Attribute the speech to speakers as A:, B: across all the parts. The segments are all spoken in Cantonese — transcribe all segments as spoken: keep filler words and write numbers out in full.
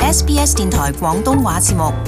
A: S B S 電台廣東話節目。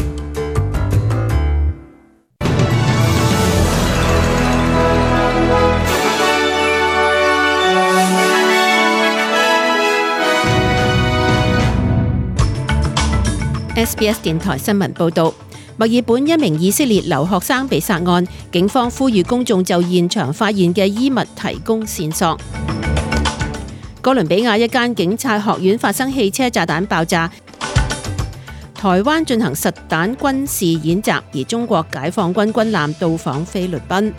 B: S B S 電台新聞報道，墨爾本一名以色列留學生被殺案，警方呼籲公眾就現場發現嘅衣物提供線索。哥倫比亞一間警察學院發生汽車炸彈爆炸，台灣進行實彈軍事演習，而中國解放軍軍艦到訪菲律賓。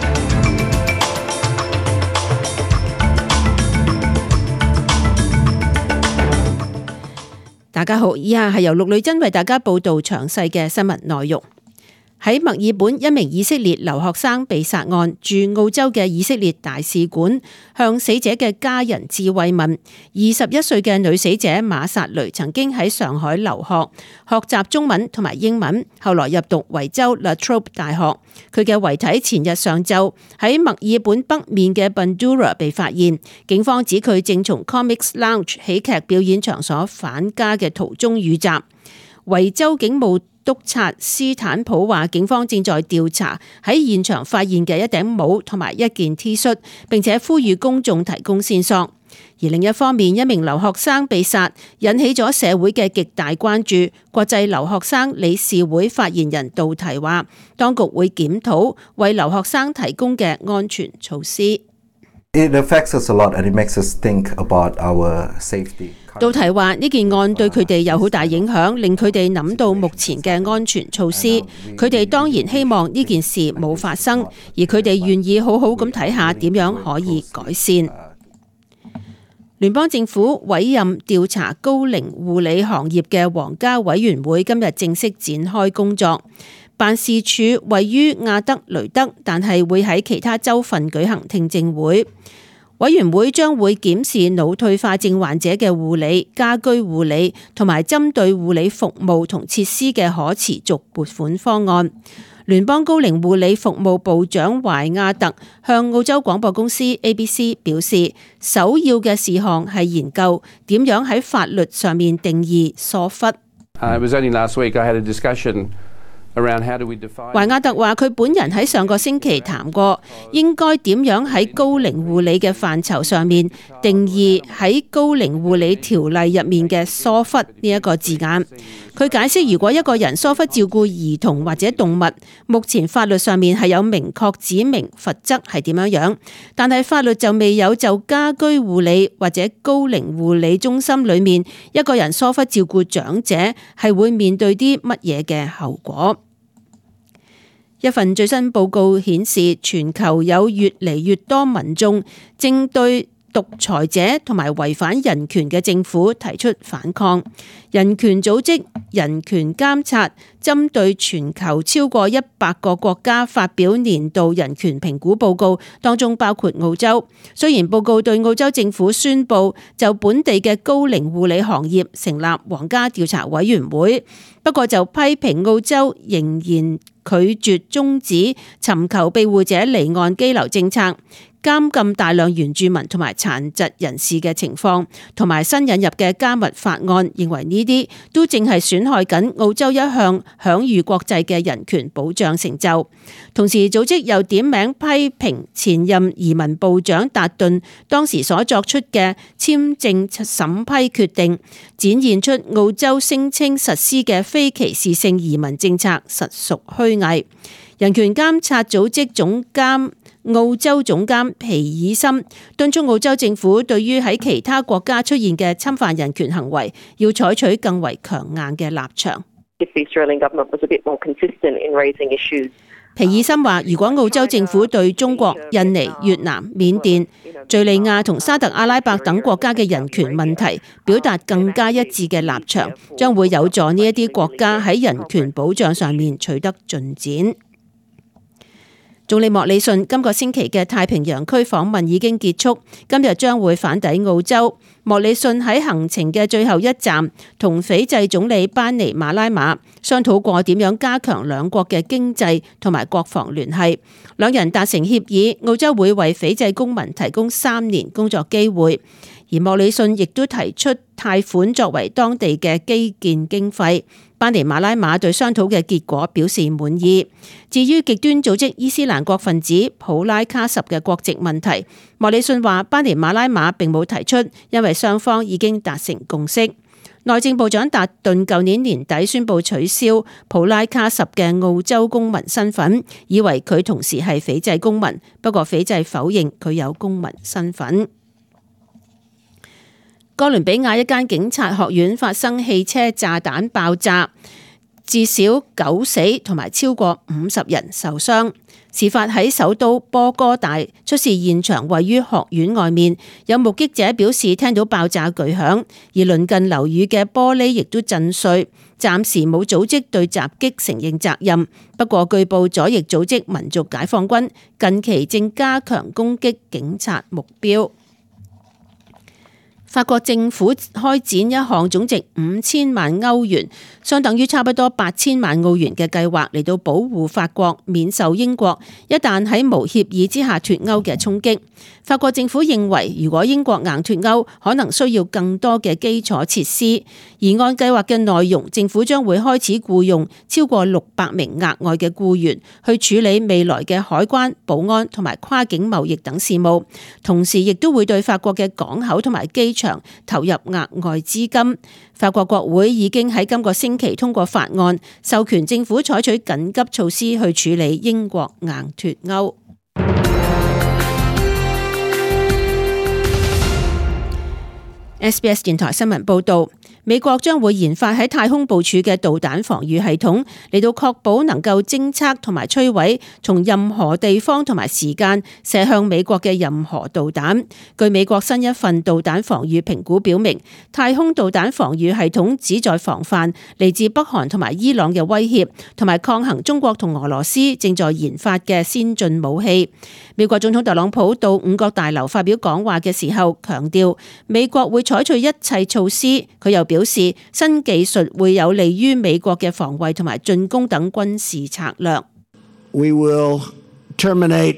B: 大家好，以下係由陸女真為大家報道詳細嘅新聞內容。喺墨爾本，一名以色列留學生被殺案，駐澳洲嘅以色列大使館向死者嘅家人致慰問。二十一歲嘅女死者馬薩雷曾經喺上海留學，學習中文同埋英文，後來入讀維州 La Trobe 大學。佢嘅遺體前日上晝喺墨爾本北面嘅 Bundoora 被發現，警方指佢正從 Comics Lounge 喜劇表演場所返家嘅途中遇襲。維州警務督察斯坦普話，警方正在調查喺現場發現嘅一頂帽同埋一件 T 恤，並且呼籲公眾提供線索。而另一方面，一名留學生被殺，引起咗社會嘅極大關注。國際留學生理事會發言人杜提話，當局會檢討為留學生提供嘅安全措施。
C: It affects us a lot and it makes us think about our safety.
B: 杜提話呢件案對佢哋有好大影響，令佢哋諗到目前嘅安全措施。佢哋當然希望呢件事冇發生，而佢哋願意好好咁睇下點樣可以改善。聯邦政府委任調查高齡護理行業嘅皇家委員會今日正式展開工作。辦事處位於亞德雷德，但係會喺其他州份舉行聽證會。委員會將會檢視腦退化症患者嘅護理、家居護理同埋針對護理服務同設施嘅可持續撥款方案。聯邦高齡護理服務部長懷亞特向澳洲廣播公司 A B C 表示，首要嘅事項係研究點樣喺法律上面定義疏忽。
D: Uh, it was only last week I had a discussion around how do we define.
B: 懷亞特話：佢本人喺上個星期談過，應該點樣喺高齡護理嘅範疇上面定義喺高齡護理條例入面嘅疏忽呢一個字眼。佢解釋，如果一個人疏忽照顧兒童或者動物，目前法律上面係有明確指明罰則係點樣樣，但係法律就未有就家居護理或者高齡護理中心裏面一個人疏忽照顧長者係會面對啲乜嘢嘅後果。一份最新報告顯示，全球有越嚟越多民眾正對獨裁者同埋違反人權嘅政府提出反抗。人權組織人權監察針對全球超過一百個國家發表年度人權評估報告，當中包括澳洲。雖然報告對澳洲政府宣布就本地嘅高齡護理行業成立皇家調查委員會，不過就批評澳洲仍然拒絕終止尋求庇護者離岸羈留政策，監禁大量原住民同埋殘疾人士嘅情況，同埋新引入嘅加密法案，認為呢啲都正係損害緊澳洲一向享譽國際嘅人權保障成就。同時，組織又點名批評前任移民部長達頓當時所作出嘅簽證審批決定，展現出澳洲聲稱實施嘅非歧視性移民政策實屬虛偽。人權監察組織總監澳洲總監皮爾森敦促澳洲政府對於喺其他國家出現嘅侵犯人權行為，要採取更為強硬嘅立場。皮爾森話：如果澳洲政府對中國、印尼、越南、緬甸、敘利亞同沙特阿拉伯等國家嘅人權問題表達更加一致嘅立場，將會有助呢一啲國家喺人權保障上面取得進展。總理莫里遜今個星期嘅太平洋區訪問已經結束，今日將會返抵澳洲。莫里遜喺行程嘅最後一站，同斐濟總理班尼馬拉馬商討過點樣加強兩國嘅經濟同埋國防聯繫。兩人達成協議，澳洲會為斐濟公民提供三年工作機會， 而莫里遜亦都提出貸款作為當地嘅基建經費。班尼馬拉馬對商討嘅結果表示滿意。至於極端組織伊斯蘭國分子普拉卡什嘅國籍問題，莫里遜話班尼馬拉馬並冇提出，因為雙方已經達成共識。內政部長達頓舊年年底宣布取消普拉卡什嘅澳洲公民身份，以為佢同時係斐濟公民，不過斐濟否認佢有公民身份。哥倫比亞一間警察學院發生汽車炸彈爆炸，至少九死同埋超過五十人受傷。事發喺首都波哥大，出事現場位於學院外面。有目擊者表示聽到爆炸巨響，而鄰近樓宇嘅玻璃亦都震碎。暫時冇組織對襲擊承認責任，不過據報左翼組織民族解放軍近期正加強攻擊警察目標。法國政府開展一項總值五千萬歐元，相當於差不多八千萬澳元嘅計劃，嚟到保護法國免受英國一旦喺無協議之下脫歐嘅衝擊。法國政府認為，如果英國硬脫歐，可能需要更多嘅基礎設施，而按計劃嘅內容，政府將會開始僱用超過六百名額外嘅僱員去處理未來嘅海關、保安同埋跨境貿易等事務，同時亦都會對法國嘅港口同埋機場投入額外資金。法國國會已經喺今個星期通過法案，授權政府採取緊急措施去處理英國硬脫歐。S B S 電台新聞報道，美國將會研發喺太空部署嘅導彈防禦系統，嚟到確保能夠偵測同埋摧毀從任何地方同埋時間射向美國嘅任何導彈。據美國新一份導彈防禦評估表明，太空導彈防禦系統旨在防範嚟自北韓同埋伊朗嘅威脅，同埋抗衡中國同俄羅斯正在研發嘅先進武器。美國總統特朗普到五角大樓發表講話嘅時候，強調美國會採取一切措施。佢又表示，新技術會有利於美國嘅防衛同埋進攻等軍事策略。
E: We will terminate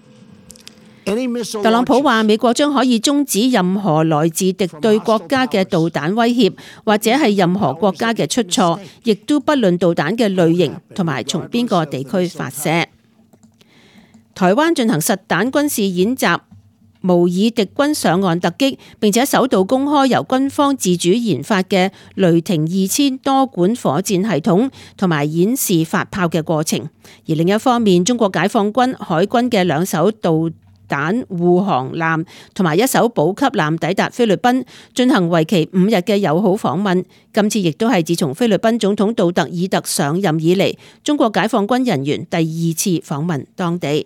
E: any missile.
B: 特朗普話，美國將可以終止任何來自敵對國家嘅導彈威脅，或者係任何國家嘅出錯，亦都不論導彈嘅類型同埋從邊個地區發射。台灣進行實彈軍事演習，模擬敵軍上岸突擊，並且首度公開由軍方自主研發嘅雷霆二千多管火箭系統，同埋演示發炮嘅過程。而另一方面，中國解放軍海軍嘅兩艘導彈護航艦同埋一艘補給艦抵達菲律賓，進行為期五日嘅友好訪問。今次亦都係自從菲律賓總統杜特爾特上任以嚟，中國解放軍人員第二次訪問當地。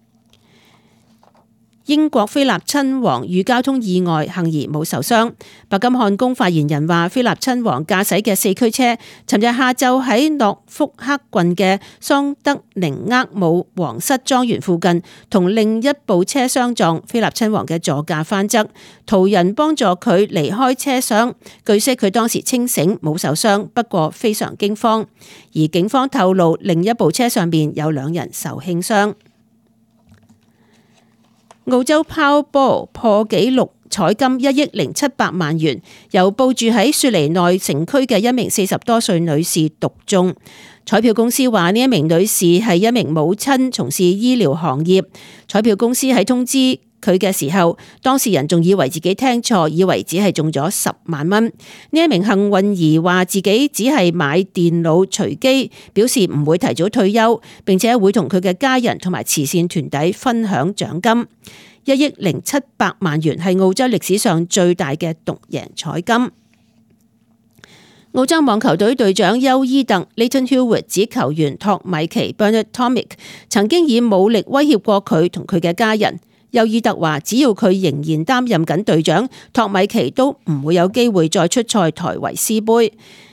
B: 英國菲臘親王遇交通意外，幸而冇受傷。白金漢宮發言人話，菲臘親王駕駛嘅四驅車，尋日下晝喺諾福克郡嘅桑德寧厄姆皇室莊園附近，同另一部車相撞，菲臘親王嘅座駕翻側，途人幫助佢離開車廂。據悉佢當時清醒，冇受傷，不過非常驚慌。而警方透露，另一部車上面有兩人受輕傷。澳洲 Powerball 破紀錄彩金一億零七百萬元，由報住喺雪梨內城區嘅一名四十多歲女士獨中。彩票公司話呢一名女士係一名母親，從事醫療行業。彩票公司喺通知佢嘅時候，當事人仲以為自己聽錯，以為只係中咗十萬蚊。呢一名幸運兒話自己只係買電腦隨機，表示唔會提早退休，並且會同佢嘅家人同埋慈善團體分享獎金。一億零七百萬元係澳洲歷史上最大嘅獨贏彩金。澳洲網球隊隊長休伊特 Leighton Hewitt 指球員托米奇 Bernard Tomic 曾經以武力威脅過佢同佢嘅家人。休伊特話，只要佢仍然擔任緊隊長，托米奇都唔會有機會再出賽台維斯杯。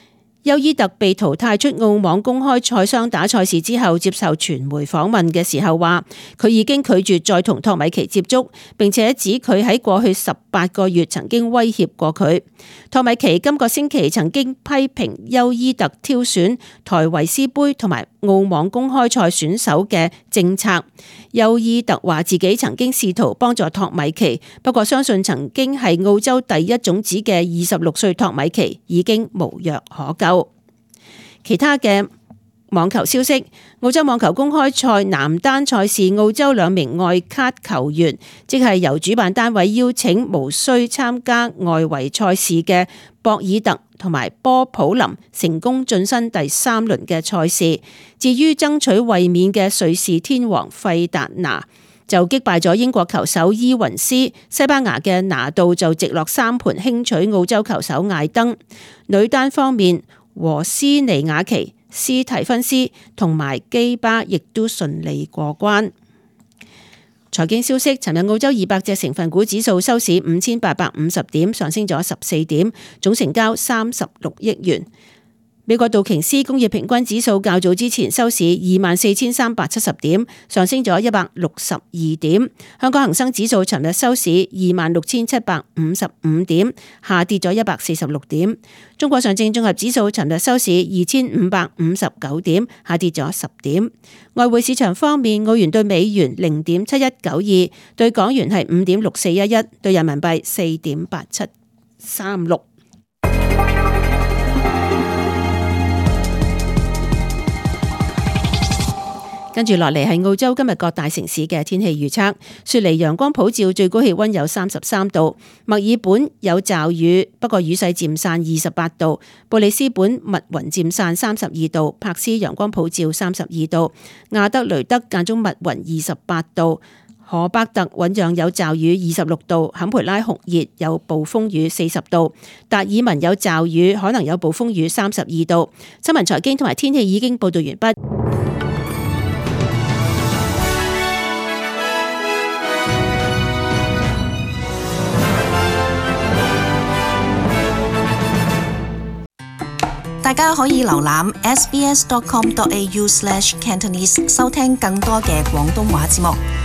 B: 邱伊特被淘汰出澳網公開賽雙打賽事之後，接受傳媒訪問嘅時候話，佢已經拒絕再同托米奇接觸，並且指佢喺過去十八個月曾經威脅過佢。托米奇今個星期曾經批評邱伊特挑選台維斯杯同埋澳網公開賽選手嘅政策。邱伊特話自己曾經試圖幫助托米奇，不過相信曾經係澳洲第一種子嘅二十六歲托米奇已經無藥可救。其他嘅網球消息，澳洲網球公開賽男單賽事，澳洲兩名外卡球員，即係由主辦單位邀請無需參加外圍賽事嘅博爾特同埋波普林，成功晉身第三輪嘅賽事。至於爭取衛冕嘅瑞士天王費達拿，就擊敗咗英國球手伊雲斯，西班牙嘅拿度就直落三盤輕取澳洲球手艾登。女單方面，和斯尼亞奇、斯提芬斯同埋基巴亦都順利過關。財經消息，尋日澳洲二百隻成分股指數收市五千八百五十點，上升咗十四點，總成交三十六億元。美國道瓊斯工業平均指數較早之前收市二萬四千三百七十點，上升咗一百六十二點。香港恒生指數尋日收市二萬六千七百五十五點，下跌咗一百四十六點。中國上證綜合指數尋日收市二千五百五十九點，下跌咗十點。外匯市場方面，澳元對美元零點七一九二，對港元係五點六四一一，對人民幣四點八七三六。跟住落嚟係澳洲今日各大城市嘅天氣預測。雪梨陽光普照，最高氣溫有三十三度；墨爾本有驟雨，不過雨勢漸散，二十八度；布里斯本密雲漸散，三十二度；柏斯陽光普照，三十二度；亞德雷德間中密雲，二十八度；荷伯特醞釀有驟雨，二十六度；坎培拉酷熱，有暴風雨，四十度；達爾文有驟雨，可能有暴風雨，三十二度。新聞財經同埋天氣已經報道完畢。
A: 大家可以瀏覽 s b s dot com dot a u slash cantonese 收聽更多嘅廣東話節目。